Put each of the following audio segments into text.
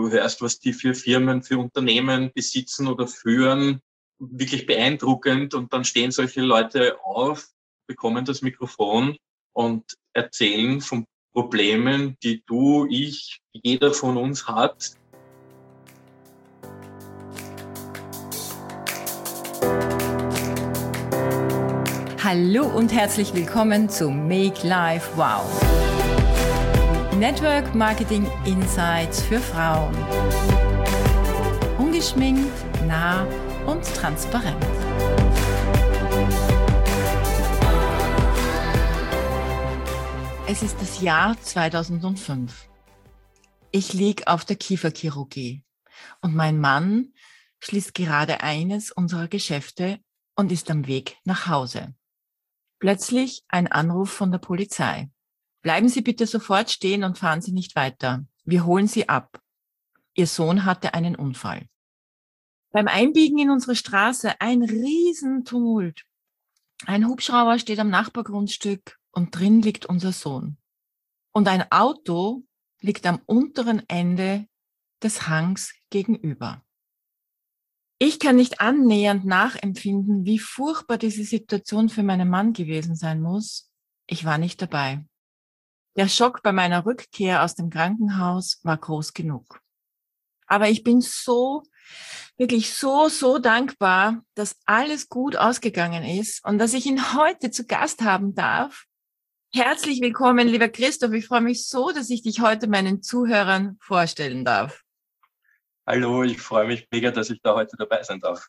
du hörst, was die für Firmen, für Unternehmen besitzen oder führen, wirklich beeindruckend. Und dann stehen solche Leute auf, bekommen das Mikrofon und erzählen von Problemen, die du, ich, jeder von uns hat. Hallo und herzlich willkommen zu Make Life Wow. Network Marketing Insights für Frauen. Ungeschminkt, nah und transparent. Es ist das Jahr 2005. Ich liege auf der Kieferchirurgie und mein Mann schließt gerade eines unserer Geschäfte und ist am Weg nach Hause. Plötzlich ein Anruf von der Polizei. Bleiben Sie bitte sofort stehen und fahren Sie nicht weiter. Wir holen Sie ab. Ihr Sohn hatte einen Unfall. Beim Einbiegen in unsere Straße ein Riesentumult. Ein Hubschrauber steht am Nachbargrundstück und drin liegt unser Sohn. Und ein Auto liegt am unteren Ende des Hangs gegenüber. Ich kann nicht annähernd nachempfinden, wie furchtbar diese Situation für meinen Mann gewesen sein muss. Ich war nicht dabei. Der Schock bei meiner Rückkehr aus dem Krankenhaus war groß genug. Aber ich bin wirklich so dankbar, dass alles gut ausgegangen ist und dass ich ihn heute zu Gast haben darf. Herzlich willkommen, lieber Christoph. Ich freue mich so, dass ich dich heute meinen Zuhörern vorstellen darf. Hallo, ich freue mich mega, dass ich da heute dabei sein darf.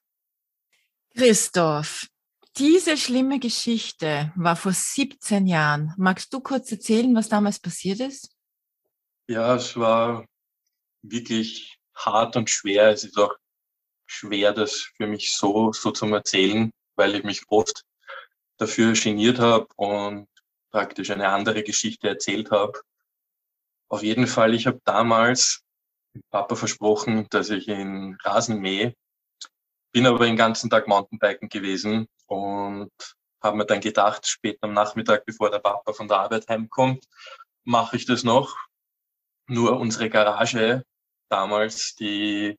Christoph, diese schlimme Geschichte war vor 17 Jahren. Magst du kurz erzählen, was damals passiert ist? Ja, es war wirklich hart und schwer. Es ist auch schwer, das für mich so zum Erzählen, weil ich mich oft dafür geniert habe und praktisch eine andere Geschichte erzählt habe. Auf jeden Fall, ich habe damals dem Papa versprochen, dass ich ihn Rasen mähe. Bin aber den ganzen Tag Mountainbiken gewesen und habe mir dann gedacht, spät am Nachmittag, bevor der Papa von der Arbeit heimkommt, mache ich das noch. Nur unsere Garage damals, da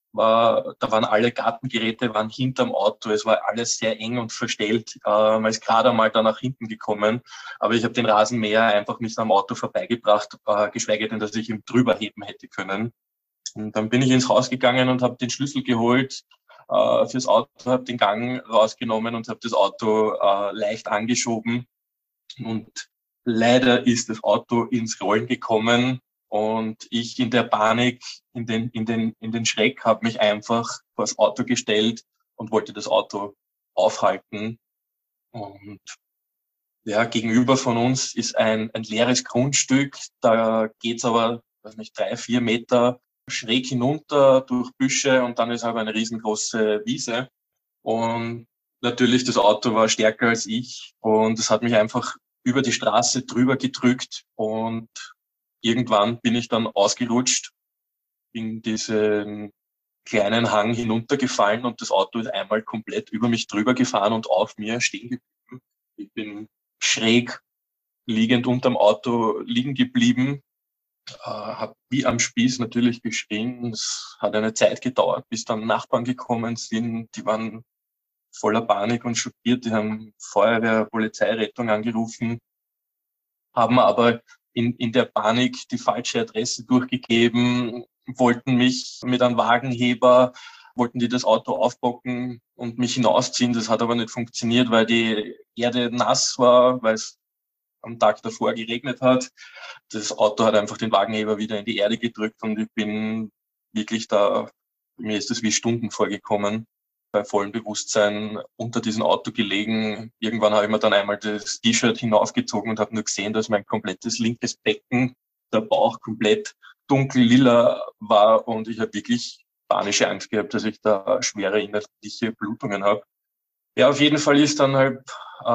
waren alle Gartengeräte waren hinterm Auto. Es war alles sehr eng und verstellt. Man ist gerade einmal da nach hinten gekommen. Aber ich habe den Rasenmäher einfach nicht am Auto vorbeigebracht, geschweige denn, dass ich ihn drüber heben hätte können. Und dann bin ich ins Haus gegangen und habe den Schlüssel geholt fürs Auto, habe den Gang rausgenommen und habe das Auto leicht angeschoben. Und leider ist das Auto ins Rollen gekommen und ich in der Panik, in den Schreck, habe mich einfach vor das Auto gestellt und wollte das Auto aufhalten. Und ja, gegenüber von uns ist ein leeres Grundstück. Da geht's aber, weiß nicht, 3-4 Meter schräg hinunter durch Büsche und dann ist aber eine riesengroße Wiese. Und natürlich, das Auto war stärker als ich und es hat mich einfach über die Straße drüber gedrückt und irgendwann bin ich dann ausgerutscht, in diesen kleinen Hang hinuntergefallen und das Auto ist einmal komplett über mich drüber gefahren und auf mir stehen geblieben. Ich bin schräg liegend unterm Auto liegen geblieben, habe wie am Spieß natürlich geschrien. Es hat eine Zeit gedauert, bis dann Nachbarn gekommen sind. Die waren voller Panik und schockiert. Die haben Feuerwehr, Polizei, Rettung angerufen, haben aber in der Panik die falsche Adresse durchgegeben, wollten mich mit einem Wagenheber, wollten die das Auto aufbocken und mich hinausziehen. Das hat aber nicht funktioniert, weil die Erde nass war, weil es am Tag davor geregnet hat. Das Auto hat einfach den Wagenheber wieder in die Erde gedrückt und ich bin wirklich mir ist das wie Stunden vorgekommen, bei vollem Bewusstsein unter diesem Auto gelegen. Irgendwann habe ich mir dann einmal das T-Shirt hinaufgezogen und habe nur gesehen, dass mein komplettes linkes Becken, der Bauch komplett dunkel lila war und ich habe wirklich panische Angst gehabt, dass ich da schwere innerliche Blutungen habe. Ja, auf jeden Fall ist dann halt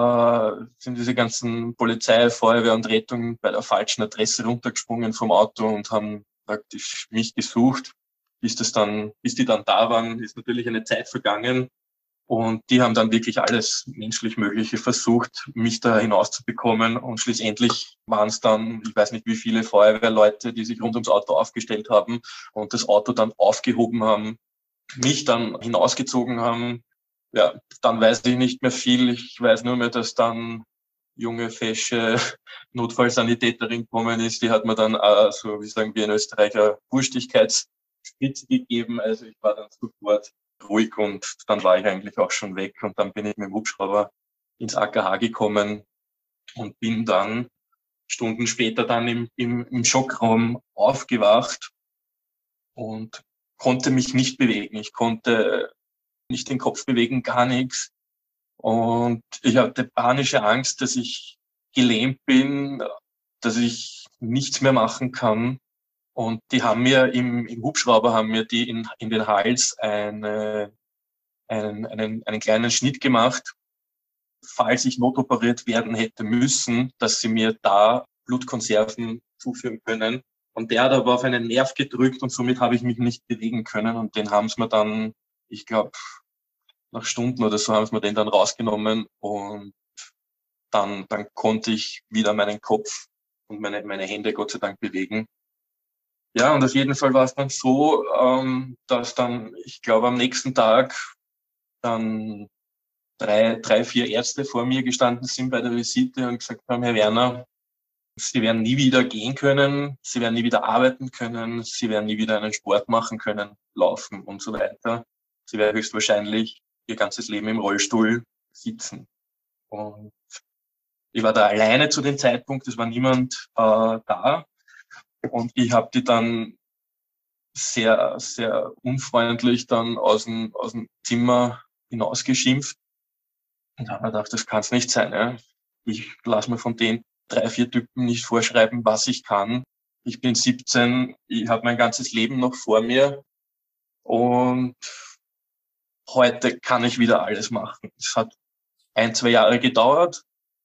sind diese ganzen Polizei, Feuerwehr und Rettung bei der falschen Adresse runtergesprungen vom Auto und haben praktisch mich gesucht. Bis die dann da waren, ist natürlich eine Zeit vergangen. Und die haben dann wirklich alles menschlich Mögliche versucht, mich da hinauszubekommen. Und schlussendlich waren es dann, ich weiß nicht wie viele Feuerwehrleute, die sich rund ums Auto aufgestellt haben und das Auto dann aufgehoben haben, mich dann hinausgezogen haben. Ja, dann weiß ich nicht mehr viel. Ich weiß nur mehr, dass dann junge, fesche Notfallsanitäterin gekommen ist. Die hat mir dann, so wie sagen wir in Österreich, eine Wurstigkeitsspritze gegeben. Also ich war dann sofort ruhig und dann war ich eigentlich auch schon weg. Und dann bin ich mit dem Hubschrauber ins AKH gekommen und bin dann Stunden später dann im Schockraum aufgewacht und konnte mich nicht bewegen. Ich konnte nicht den Kopf bewegen, gar nichts. Und ich hatte panische Angst, dass ich gelähmt bin, dass ich nichts mehr machen kann. Und die haben mir im Hubschrauber haben mir die in den Hals einen kleinen Schnitt gemacht, falls ich notoperiert werden hätte müssen, dass sie mir da Blutkonserven zuführen können. Und der hat aber auf einen Nerv gedrückt und somit habe ich mich nicht bewegen können. Und den haben sie mir dann, ich glaube, nach Stunden oder so haben sie mir den dann rausgenommen und dann konnte ich wieder meinen Kopf und meine Hände Gott sei Dank bewegen. Ja, und auf jeden Fall war es dann so, dass dann, ich glaube, am nächsten Tag dann drei, vier Ärzte vor mir gestanden sind bei der Visite und gesagt haben, Herr Werner, Sie werden nie wieder gehen können, Sie werden nie wieder arbeiten können, Sie werden nie wieder einen Sport machen können, laufen und so weiter. Sie werden höchstwahrscheinlich Ihr ganzes Leben im Rollstuhl sitzen. Und ich war da alleine zu dem Zeitpunkt, es war niemand da. Und ich habe die dann sehr, sehr unfreundlich dann aus dem Zimmer hinausgeschimpft. Und da habe ich gedacht, das kann es nicht sein. Ja? Ich lasse mir von den 3, 4 Typen nicht vorschreiben, was ich kann. Ich bin 17, ich habe mein ganzes Leben noch vor mir und heute kann ich wieder alles machen. Es hat 1, 2 Jahre gedauert.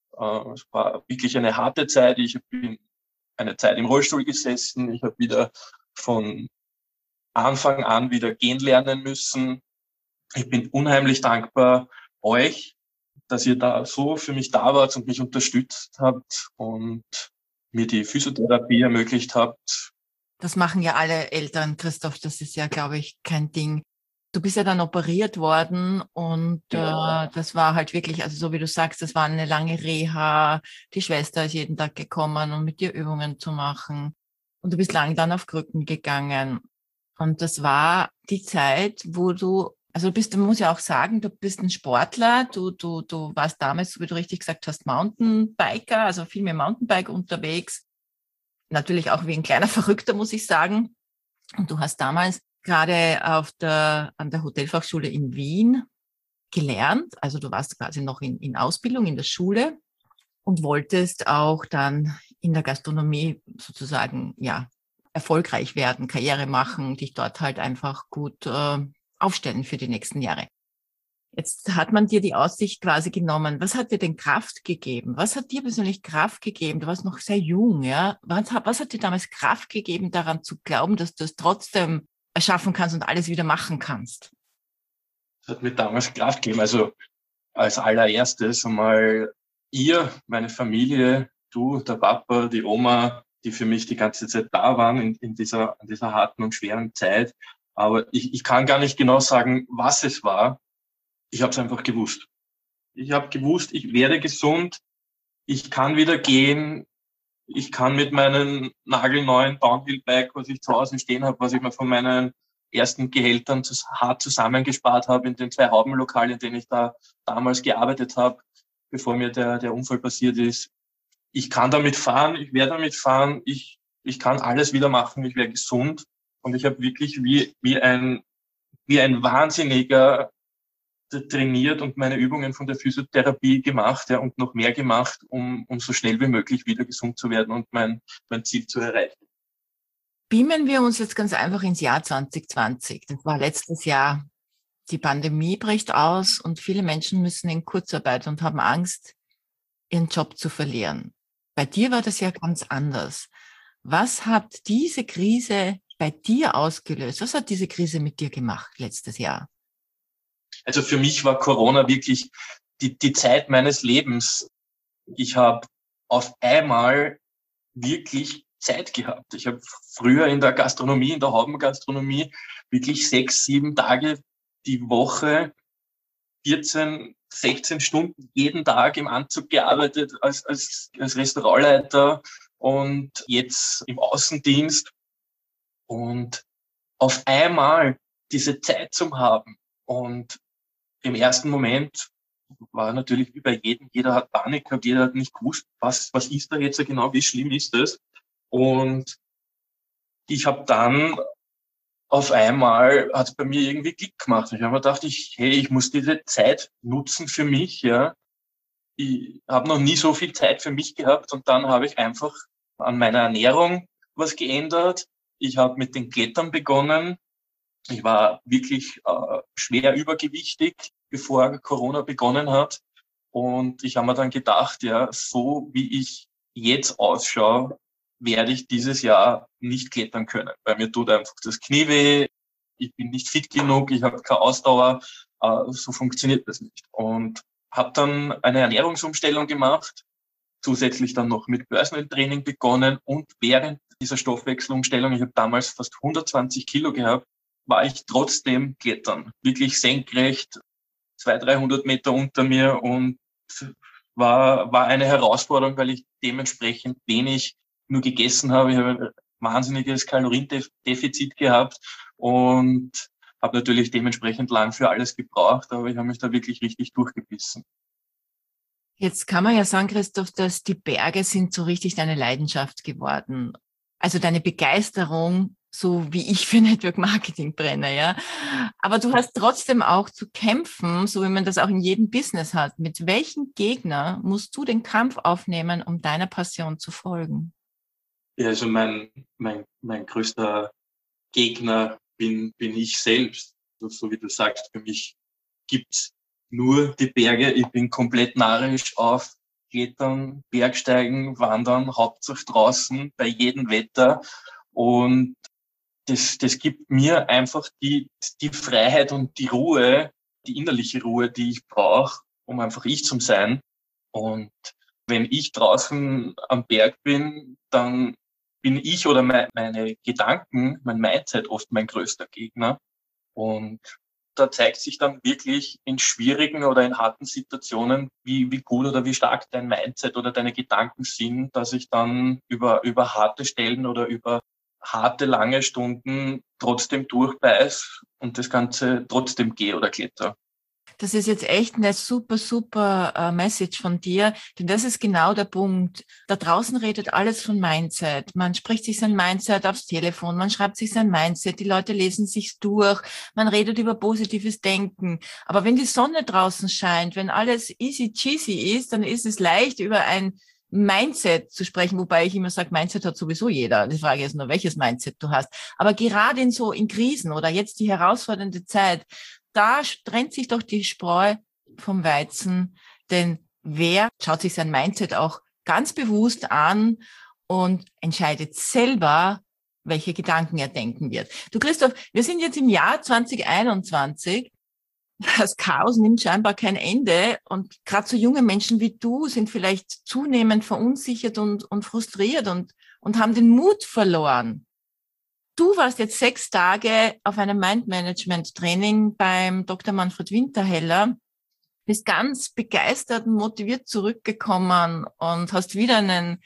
Es war wirklich eine harte Zeit. Ich bin eine Zeit im Rollstuhl gesessen. Ich habe wieder von Anfang an wieder gehen lernen müssen. Ich bin unheimlich dankbar euch, dass ihr da so für mich da wart und mich unterstützt habt und mir die Physiotherapie ermöglicht habt. Das machen ja alle Eltern, Christoph, das ist ja, glaube ich, kein Ding. Du bist ja dann operiert worden und das war halt wirklich, also so wie du sagst, das war eine lange Reha. Die Schwester ist jeden Tag gekommen, um mit dir Übungen zu machen. Und du bist lang dann auf Krücken gegangen. Und das war die Zeit, wo du, also man muss ja auch sagen, du bist ein Sportler, du warst damals, so wie du richtig gesagt hast, Mountainbiker, also viel mehr Mountainbike unterwegs. Natürlich auch wie ein kleiner Verrückter, muss ich sagen. Und du hast damals gerade an der Hotelfachschule in Wien gelernt. Also du warst quasi noch in Ausbildung in der Schule und wolltest auch dann in der Gastronomie sozusagen, ja, erfolgreich werden, Karriere machen, dich dort halt einfach gut aufstellen für die nächsten Jahre. Jetzt hat man dir die Aussicht quasi genommen. Was hat dir denn Kraft gegeben? Was hat dir persönlich Kraft gegeben? Du warst noch sehr jung, ja. Was hat dir damals Kraft gegeben, daran zu glauben, dass du es trotzdem erschaffen kannst und alles wieder machen kannst? Das hat mir damals Kraft gegeben. Also als allererstes einmal ihr, meine Familie, du, der Papa, die Oma, die für mich die ganze Zeit da waren in dieser harten und schweren Zeit. Aber ich kann gar nicht genau sagen, was es war. Ich habe es einfach gewusst. Ich habe gewusst, ich werde gesund, ich kann wieder gehen, ich kann mit meinem nagelneuen Downhill-Bike, was ich zu Hause stehen habe, was ich mir von meinen ersten Gehältern hart zusammengespart habe in den 2 Haubenlokalen, in denen ich da damals gearbeitet habe, bevor mir der Unfall passiert ist. Ich kann damit fahren, ich werde damit fahren, ich kann alles wieder machen, ich werde gesund. Und ich habe wirklich wie ein Wahnsinniger trainiert und meine Übungen von der Physiotherapie gemacht, ja, und noch mehr gemacht, um so schnell wie möglich wieder gesund zu werden und mein Ziel zu erreichen. Beamen wir uns jetzt ganz einfach ins Jahr 2020. Das war letztes Jahr. Die Pandemie bricht aus und viele Menschen müssen in Kurzarbeit und haben Angst, ihren Job zu verlieren. Bei dir war das ja ganz anders. Was hat diese Krise bei dir ausgelöst? Was hat diese Krise mit dir gemacht letztes Jahr? Also für mich war Corona wirklich die Zeit meines Lebens. Ich habe auf einmal wirklich Zeit gehabt. Ich habe früher in der Gastronomie, in der Haubengastronomie, wirklich 6, 7 Tage die Woche, 14, 16 Stunden jeden Tag im Anzug gearbeitet als Restaurantleiter und jetzt im Außendienst. Und auf einmal diese Zeit zu haben. Und im ersten Moment war natürlich wie bei jedem, jeder hat Panik gehabt, jeder hat nicht gewusst, was ist da jetzt genau, wie schlimm ist das? Und ich habe dann auf einmal, hat es bei mir irgendwie Klick gemacht. Ich habe mir gedacht, ich muss diese Zeit nutzen für mich, ja. Ich habe noch nie so viel Zeit für mich gehabt und dann habe ich einfach an meiner Ernährung was geändert. Ich habe mit den Klettern begonnen. Ich war wirklich schwer übergewichtig, bevor Corona begonnen hat. Und ich habe mir dann gedacht, ja, so wie ich jetzt ausschaue, werde ich dieses Jahr nicht klettern können, weil mir tut einfach das Knie weh, ich bin nicht fit genug, ich habe keine Ausdauer, so funktioniert das nicht. Und habe dann eine Ernährungsumstellung gemacht, zusätzlich dann noch mit Personal Training begonnen und während dieser Stoffwechselumstellung, ich habe damals fast 120 Kilo gehabt, war ich trotzdem klettern, wirklich senkrecht, 200, 300 Meter unter mir und war eine Herausforderung, weil ich dementsprechend wenig nur gegessen habe. Ich habe ein wahnsinniges Kaloriendefizit gehabt und habe natürlich dementsprechend lang für alles gebraucht, aber ich habe mich da wirklich richtig durchgebissen. Jetzt kann man ja sagen, Christoph, dass die Berge sind so richtig deine Leidenschaft geworden. Also deine Begeisterung, so wie ich für Network Marketing brenne, ja. Aber du hast trotzdem auch zu kämpfen, so wie man das auch in jedem Business hat. Mit welchem Gegner musst du den Kampf aufnehmen, um deiner Passion zu folgen? Ja, also mein größter Gegner bin ich selbst. So wie du sagst, für mich gibt's nur die Berge. Ich bin komplett narrisch auf Klettern, Bergsteigen, Wandern, Hauptsache draußen, bei jedem Wetter. Und das gibt mir einfach die Freiheit und die Ruhe, die innerliche Ruhe, die ich brauche, um einfach ich zu sein. Und wenn ich draußen am Berg bin, dann bin ich oder meine Gedanken, mein Mindset oft mein größter Gegner. Und da zeigt sich dann wirklich in schwierigen oder in harten Situationen, wie gut oder wie stark dein Mindset oder deine Gedanken sind, dass ich dann über harte Stellen oder über harte, lange Stunden trotzdem durchbeiß und das Ganze trotzdem gehe oder kletter. Das ist jetzt echt eine super, super Message von dir, denn das ist genau der Punkt. Da draußen redet alles von Mindset. Man spricht sich sein Mindset aufs Telefon, man schreibt sich sein Mindset, die Leute lesen sich's durch, man redet über positives Denken. Aber wenn die Sonne draußen scheint, wenn alles easy cheesy ist, dann ist es leicht, über ein Mindset zu sprechen, wobei ich immer sage, Mindset hat sowieso jeder. Die Frage ist nur, welches Mindset du hast. Aber gerade in Krisen oder jetzt die herausfordernde Zeit, da trennt sich doch die Spreu vom Weizen, denn wer schaut sich sein Mindset auch ganz bewusst an und entscheidet selber, welche Gedanken er denken wird. Du Christoph, wir sind jetzt im Jahr 2021. Das Chaos nimmt scheinbar kein Ende und gerade so junge Menschen wie du sind vielleicht zunehmend verunsichert und frustriert und haben den Mut verloren. Du warst jetzt 6 Tage auf einem Mind-Management-Training beim Dr. Manfred Winterheller, bist ganz begeistert und motiviert zurückgekommen und hast wieder einen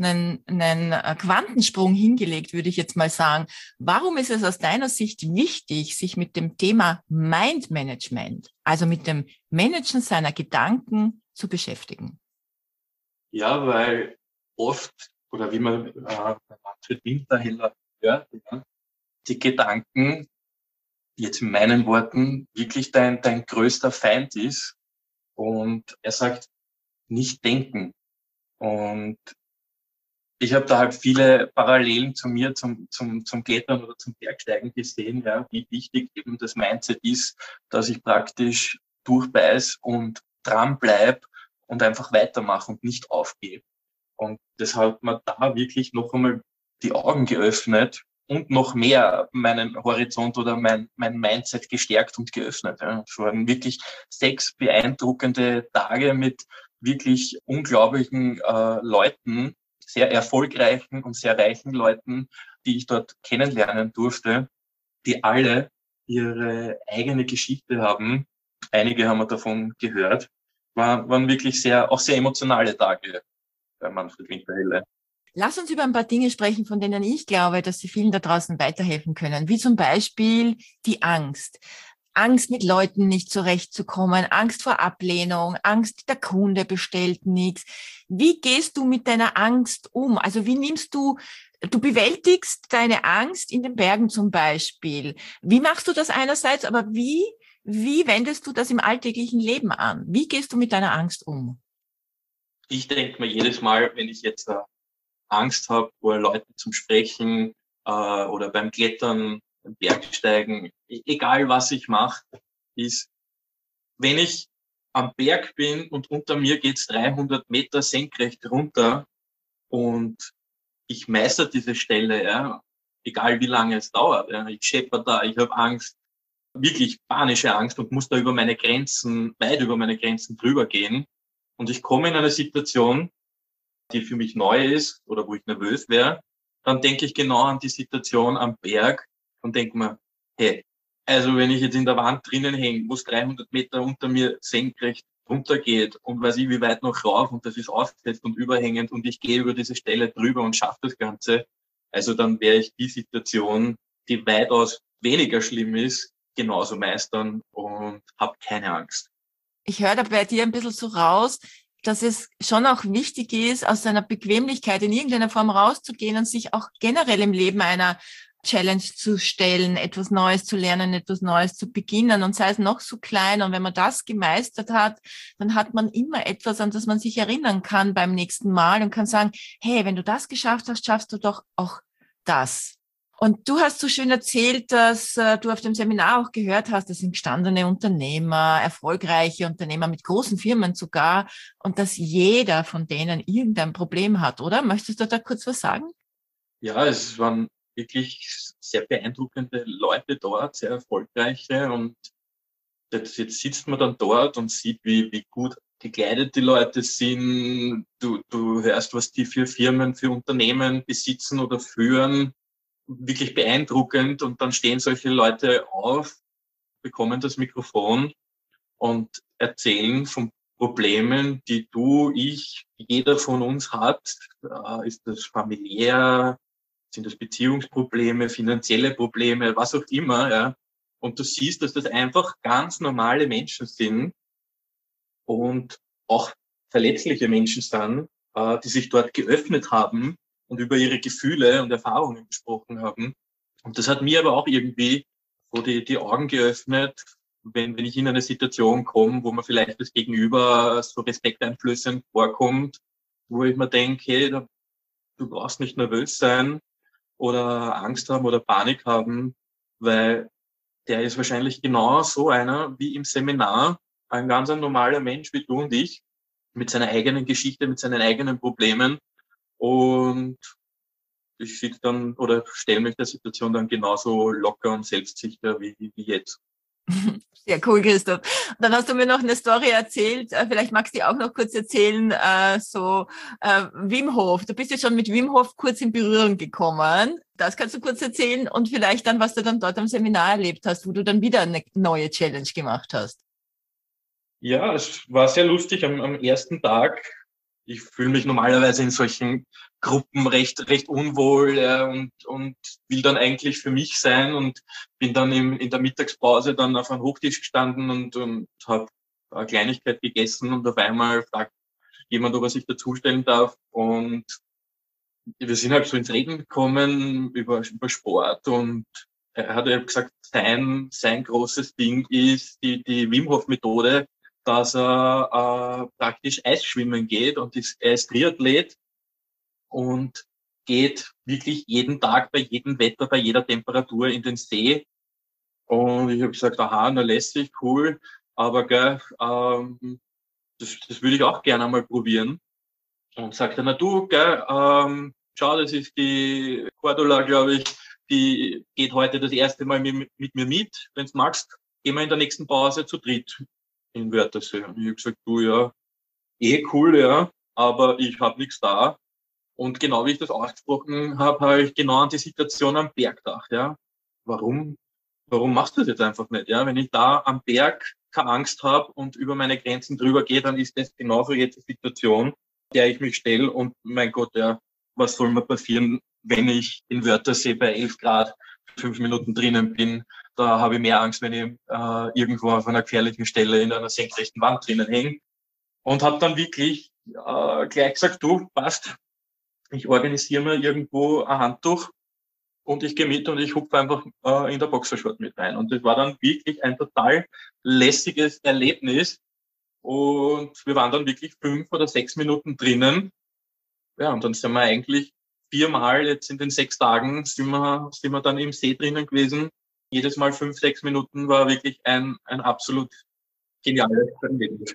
Quantensprung hingelegt, würde ich jetzt mal sagen. Warum ist es aus deiner Sicht wichtig, sich mit dem Thema Mind-Management, also mit dem Managen seiner Gedanken zu beschäftigen? Ja, weil oft, oder wie man bei Manfred Winterheller hört, ja, die Gedanken, jetzt in meinen Worten, wirklich dein größter Feind ist. Und er sagt, nicht denken. Und ich habe da halt viele Parallelen zu mir, zum Klettern oder zum Bergsteigen gesehen, ja, wie wichtig eben das Mindset ist, dass ich praktisch durchbeiß und dran bleib und einfach weitermache und nicht aufgehe. Und das hat mir da wirklich noch einmal die Augen geöffnet, und noch mehr meinen Horizont oder mein Mindset gestärkt und geöffnet. Ja. Es waren wirklich 6 beeindruckende Tage mit wirklich unglaublichen Leuten, sehr erfolgreichen und sehr reichen Leuten, die ich dort kennenlernen durfte, die alle ihre eigene Geschichte haben. Einige haben wir davon gehört. Waren wirklich auch sehr emotionale Tage bei Manfred Winterhelle. Lass uns über ein paar Dinge sprechen, von denen ich glaube, dass sie vielen da draußen weiterhelfen können, wie zum Beispiel die Angst. Angst, mit Leuten nicht zurechtzukommen, Angst vor Ablehnung, Angst, der Kunde bestellt nichts. Wie gehst du mit deiner Angst um? Also wie nimmst du bewältigst deine Angst in den Bergen zum Beispiel. Wie machst du das einerseits, aber wie wendest du das im alltäglichen Leben an? Wie gehst du mit deiner Angst um? Ich denke mir jedes Mal, wenn ich jetzt Angst habe, vor Leuten zum Sprechen oder beim Klettern, beim Bergsteigen, egal was ich mache, ist, wenn ich am Berg bin und unter mir geht's 300 Meter senkrecht runter und ich meister diese Stelle, ja, egal wie lange es dauert. Ja, ich schepper da, ich habe Angst, wirklich panische Angst und muss da über meine Grenzen, weit über meine Grenzen drüber gehen. Und ich komme in eine Situation, die für mich neu ist oder wo ich nervös wäre, dann denke ich genau an die Situation am Berg und denke mir, hey, also wenn ich jetzt in der Wand drinnen hänge, wo es 300 Meter unter mir senkrecht runtergeht und weiß ich wie weit noch rauf und das ist aufgesetzt und überhängend und ich gehe über diese Stelle drüber und schaffe das Ganze, also dann werde ich die Situation, die weitaus weniger schlimm ist, genauso meistern und habe keine Angst. Ich höre da bei dir ein bisschen so raus, dass es schon auch wichtig ist, aus seiner Bequemlichkeit in irgendeiner Form rauszugehen und sich auch generell im Leben einer Challenge zu stellen, etwas Neues zu lernen, etwas Neues zu beginnen und sei es noch so klein. Und wenn man das gemeistert hat, dann hat man immer etwas, an das man sich erinnern kann beim nächsten Mal und kann sagen, hey, wenn du das geschafft hast, schaffst du doch auch das. Und du hast so schön erzählt, dass du auf dem Seminar auch gehört hast, das sind gestandene Unternehmer, erfolgreiche Unternehmer mit großen Firmen sogar, und dass jeder von denen irgendein Problem hat, oder? Möchtest du da kurz was sagen? Ja, es waren wirklich sehr beeindruckende Leute dort, sehr erfolgreiche und jetzt sitzt man dann dort und sieht, wie gut gekleidet die Leute sind. Du hörst, was die für Firmen, für Unternehmen besitzen oder führen. Wirklich beeindruckend. Und dann stehen solche Leute auf, bekommen das Mikrofon und erzählen von Problemen, die du, ich, jeder von uns hat. Ist das familiär? Sind das Beziehungsprobleme, finanzielle Probleme, was auch immer, ja. Und du siehst, dass das einfach ganz normale Menschen sind und auch verletzliche Menschen sind, die sich dort geöffnet haben und über ihre Gefühle und Erfahrungen gesprochen haben. Und das hat mir aber auch irgendwie so die Augen geöffnet, wenn ich in eine Situation komme, wo man vielleicht das Gegenüber so respekteinflößend vorkommt, wo ich mir denke, hey, du brauchst nicht nervös sein oder Angst haben oder Panik haben, weil der ist wahrscheinlich genau so einer wie im Seminar, ein ganz ein normaler Mensch wie du und ich, mit seiner eigenen Geschichte, mit seinen eigenen Problemen. Und ich sitze dann oder stelle mich der Situation dann genauso locker und selbstsicher wie jetzt. Sehr cool, Christoph. Dann hast du mir noch eine Story erzählt. Vielleicht magst du die auch noch kurz erzählen. Wim Hof. Du bist ja schon mit Wim Hof kurz in Berührung gekommen. Das kannst du kurz erzählen und vielleicht dann, was du dann dort am Seminar erlebt hast, wo du dann wieder eine neue Challenge gemacht hast. Ja, es war sehr lustig am ersten Tag. Ich fühle mich normalerweise in solchen Gruppen recht unwohl und will dann eigentlich für mich sein und bin dann in der Mittagspause dann auf einem Hochtisch gestanden und habe eine Kleinigkeit gegessen und auf einmal fragt jemand, ob er sich dazustellen darf und wir sind halt so ins Reden gekommen über Sport und er hat ja gesagt, sein großes Ding ist die Wim Hof Methode, dass er praktisch Eisschwimmen geht und er ist Triathlet und geht wirklich jeden Tag bei jedem Wetter, bei jeder Temperatur in den See. Und ich habe gesagt, aha, na lässig, cool, aber gell, das würde ich auch gerne mal probieren. Und sagt er, na du, gell, schau, das ist die Cordula, glaube ich, die geht heute das erste Mal mit mir mit. Wenn du magst, gehen wir in der nächsten Pause zu dritt in Wörthersee. Und ich habe gesagt, du, ja, cool, ja, aber ich habe nichts da. Und genau wie ich das ausgesprochen habe ich genau an die Situation am Berg gedacht, ja. Warum machst du das jetzt einfach nicht, ja? Wenn ich da am Berg keine Angst habe und über meine Grenzen drüber gehe, dann ist das genauso jetzt die Situation, der ich mich stelle. Und mein Gott, ja, was soll mir passieren, wenn ich in Wörthersee bei 11 Grad 5 Minuten drinnen bin? Da habe ich mehr Angst, wenn ich irgendwo auf einer gefährlichen Stelle in einer senkrechten Wand drinnen hänge. Und habe dann wirklich gleich gesagt, du, passt, ich organisiere mir irgendwo ein Handtuch und ich gehe mit und ich hupfe einfach in der Boxershort mit rein. Und das war dann wirklich ein total lässiges Erlebnis. Und wir waren dann wirklich 5 oder 6 Minuten drinnen. Ja, und dann sind wir eigentlich 4-mal jetzt in den 6 Tagen sind wir dann im See drinnen gewesen. Jedes Mal 5, 6 Minuten war wirklich ein absolut geniales Erlebnis.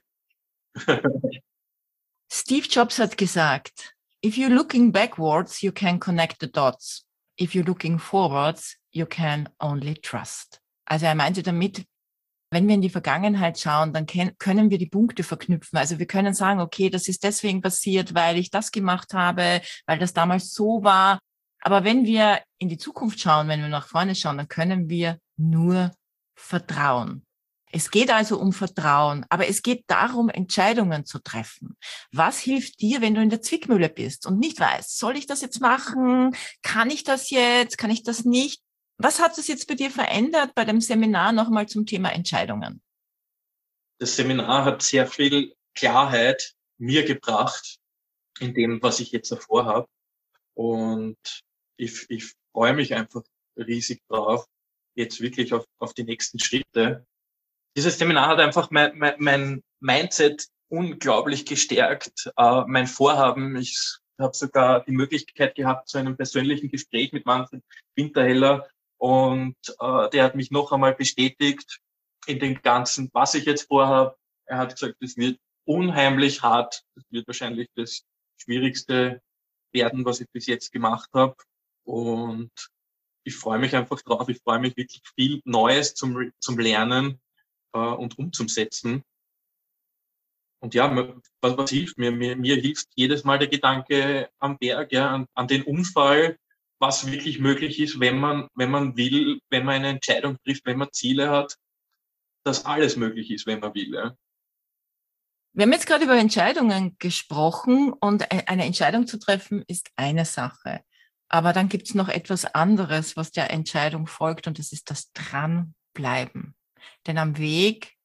Steve Jobs hat gesagt, if you're looking backwards, you can connect the dots. If you're looking forwards, you can only trust. Also er meinte damit, wenn wir in die Vergangenheit schauen, dann können wir die Punkte verknüpfen. Also wir können sagen, okay, das ist deswegen passiert, weil ich das gemacht habe, weil das damals so war. Aber wenn wir in die Zukunft schauen, wenn wir nach vorne schauen, dann können wir nur vertrauen. Es geht also um Vertrauen, aber es geht darum, Entscheidungen zu treffen. Was hilft dir, wenn du in der Zwickmühle bist und nicht weißt, soll ich das jetzt machen? Kann ich das jetzt? Kann ich das nicht? Was hat es jetzt bei dir verändert bei dem Seminar nochmal zum Thema Entscheidungen? Das Seminar hat sehr viel Klarheit mir gebracht in dem, was ich jetzt davor habe. Und ich freue mich einfach riesig drauf, jetzt wirklich auf die nächsten Schritte. Dieses Seminar hat einfach mein Mindset unglaublich gestärkt. Mein Vorhaben, ich habe sogar die Möglichkeit gehabt zu einem persönlichen Gespräch mit Manfred Winterheller und der hat mich noch einmal bestätigt in dem Ganzen, was ich jetzt vorhabe. Er hat gesagt, es wird unheimlich hart. Das wird wahrscheinlich das Schwierigste werden, was ich bis jetzt gemacht habe. Und ich freue mich einfach drauf. Ich freue mich wirklich viel Neues zum Lernen und umzusetzen. Und ja, was hilft mir? Mir hilft jedes Mal der Gedanke am Berg, ja, an den Unfall, was wirklich möglich ist, wenn man will, wenn man eine Entscheidung trifft, wenn man Ziele hat, dass alles möglich ist, wenn man will. Ja. Wir haben jetzt gerade über Entscheidungen gesprochen und eine Entscheidung zu treffen ist eine Sache. Aber dann gibt es noch etwas anderes, was der Entscheidung folgt und das ist das Dranbleiben. Denn am Weg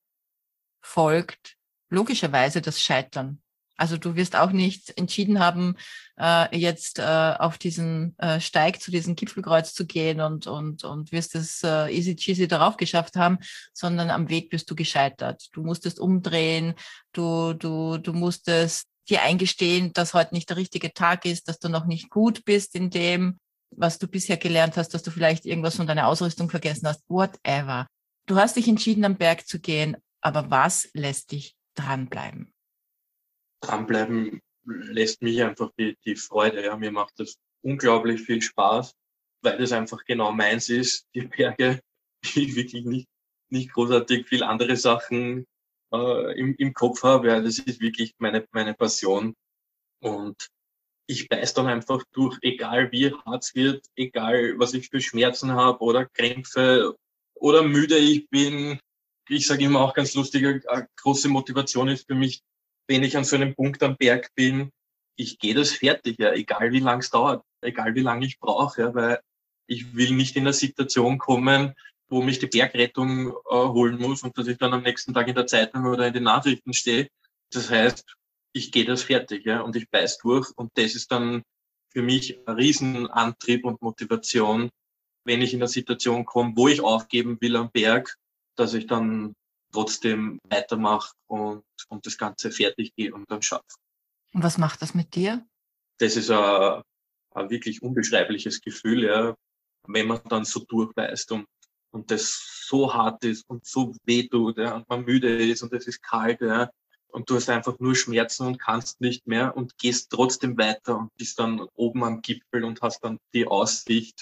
folgt logischerweise das Scheitern. Also du wirst auch nicht entschieden haben, jetzt auf diesen Steig zu diesem Gipfelkreuz zu gehen und wirst es easy cheesy darauf geschafft haben, sondern am Weg bist du gescheitert. Du musstest umdrehen, du musstest dir eingestehen, dass heute nicht der richtige Tag ist, dass du noch nicht gut bist in dem, was du bisher gelernt hast, dass du vielleicht irgendwas von deiner Ausrüstung vergessen hast, whatever. Du hast dich entschieden, am Berg zu gehen, aber was lässt dich dranbleiben? Dranbleiben lässt mich einfach die Freude. Ja. Mir macht das unglaublich viel Spaß, weil das einfach genau meins ist. Die Berge, die ich wirklich nicht großartig viel andere Sachen im Kopf habe. Ja, das ist wirklich meine Passion. Und ich beiß dann einfach durch, egal wie hart es wird, egal was ich für Schmerzen habe oder Krämpfe oder müde ich bin. Ich sage immer auch ganz lustig, eine große Motivation ist für mich, wenn ich an so einem Punkt am Berg bin, ich gehe das fertig, ja, egal wie lang es dauert, egal wie lange ich brauche, ja, weil ich will nicht in eine Situation kommen, wo mich die Bergrettung holen muss und dass ich dann am nächsten Tag in der Zeitung oder in den Nachrichten stehe. Das heißt, ich gehe das fertig, ja, und ich beiß durch und das ist dann für mich ein Riesenantrieb und Motivation, wenn ich in eine Situation komme, wo ich aufgeben will am Berg, dass ich dann trotzdem weitermache und das Ganze fertig gehe und dann schaffe. Und was macht das mit dir? Das ist ein wirklich unbeschreibliches Gefühl, ja, wenn man dann so durchbeißt und das so hart ist und so weh tut, ja, und man müde ist und es ist kalt, ja, und du hast einfach nur Schmerzen und kannst nicht mehr und gehst trotzdem weiter und bist dann oben am Gipfel und hast dann die Aussicht.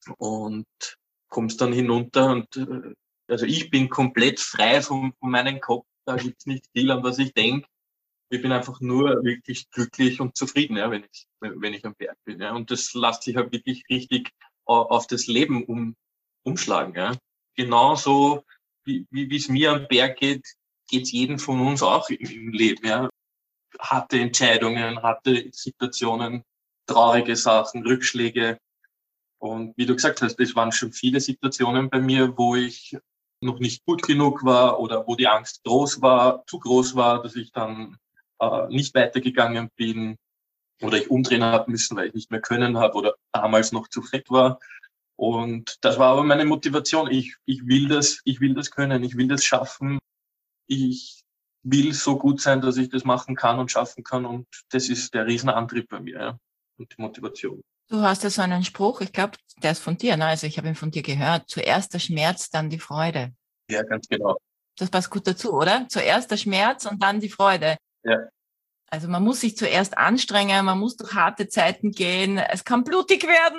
und kommst dann hinunter und also ich bin komplett frei von meinem Kopf. Da gibt's nicht viel, an was ich denke. Ich bin einfach nur wirklich glücklich und zufrieden, ja, wenn ich am Berg bin. Ja. Und das lässt sich halt wirklich richtig auf das Leben umschlagen. Ja. Genauso wie es mir am Berg geht, geht's jedem von uns auch im Leben. Ja. Harte Entscheidungen, harte Situationen, traurige Sachen, Rückschläge. Und wie du gesagt hast, es waren schon viele Situationen bei mir, wo ich noch nicht gut genug war oder wo die Angst zu groß war, dass ich dann nicht weitergegangen bin oder ich umdrehen habe müssen, weil ich nicht mehr können habe oder damals noch zu fett war. Und das war aber meine Motivation. Ich will das können, ich will das schaffen. Ich will so gut sein, dass ich das machen kann und schaffen kann. Und das ist der Riesenantrieb bei mir, ja, und die Motivation. Du hast ja so einen Spruch, ich glaube, der ist von dir, ne? Also ich habe ihn von dir gehört. Zuerst der Schmerz, dann die Freude. Ja, ganz genau. Das passt gut dazu, oder? Zuerst der Schmerz und dann die Freude. Ja. Also man muss sich zuerst anstrengen, man muss durch harte Zeiten gehen. Es kann blutig werden.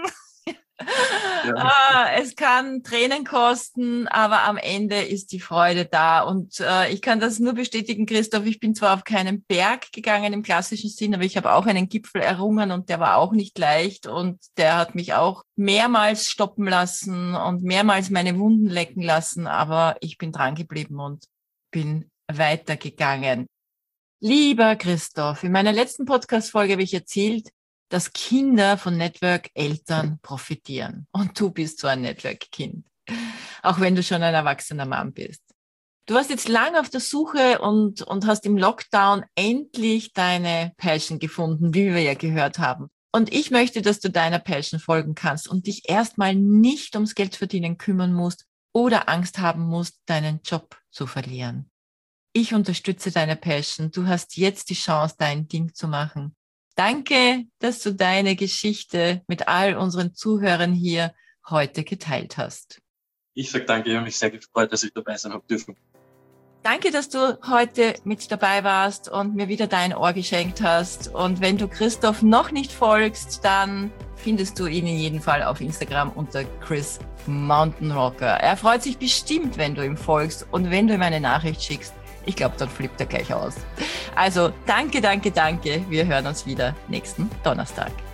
Ja. Es kann Tränen kosten, aber am Ende ist die Freude da. Und ich kann das nur bestätigen, Christoph. Ich bin zwar auf keinen Berg gegangen im klassischen Sinn, aber ich habe auch einen Gipfel errungen und der war auch nicht leicht. Und der hat mich auch mehrmals stoppen lassen und mehrmals meine Wunden lecken lassen. Aber ich bin dran geblieben und bin weitergegangen. Lieber Christoph, in meiner letzten Podcast-Folge habe ich erzählt, dass Kinder von Network-Eltern profitieren. Und du bist so ein Network-Kind, auch wenn du schon ein erwachsener Mann bist. Du warst jetzt lange auf der Suche und hast im Lockdown endlich deine Passion gefunden, wie wir ja gehört haben. Und ich möchte, dass du deiner Passion folgen kannst und dich erstmal nicht ums Geld verdienen kümmern musst oder Angst haben musst, deinen Job zu verlieren. Ich unterstütze deine Passion. Du hast jetzt die Chance, dein Ding zu machen. Danke, dass du deine Geschichte mit all unseren Zuhörern hier heute geteilt hast. Ich sage danke, ich habe mich sehr gefreut, dass ich dabei sein habe dürfen. Danke, dass du heute mit dabei warst und mir wieder dein Ohr geschenkt hast. Und wenn du Christoph noch nicht folgst, dann findest du ihn in jedem Fall auf Instagram unter Chris Mountain Rocker. Er freut sich bestimmt, wenn du ihm folgst und wenn du ihm eine Nachricht schickst. Ich glaube, dann flippt er gleich aus. Also danke, danke, danke. Wir hören uns wieder nächsten Donnerstag.